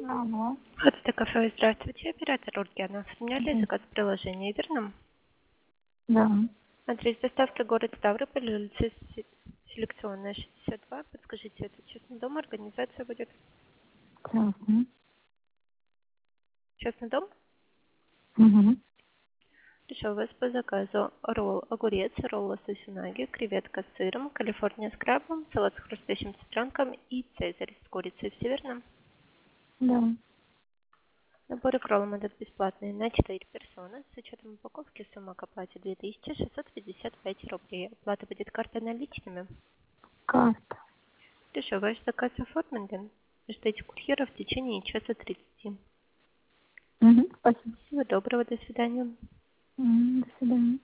Алло. Это кафе. Здравствуйте, оператор Ульяна. Оформляли заказ в приложении, верно? Да. Адрес доставки город Ставрополь, улица Селекционная, 62. Подскажите, это частный дом, организация будет? Красный. Частный дом? Угу. Хорошо, у вас по заказу ролл огурец, ролл сосунаги, креветка с сыром, калифорния с крабом, салат с хрустящим цыпленком и цезарь с курицей. Все верно? Да. Наборы к роллам идут бесплатные на 4 персоны. С учетом упаковки сумма к оплате 2655 рублей. Оплата будет картой наличными. Карта. Хорошо, ваш заказ оформлен. Ждите курьера в течение часа 30. Угу. Спасибо. Всего доброго, до свидания. До свидания.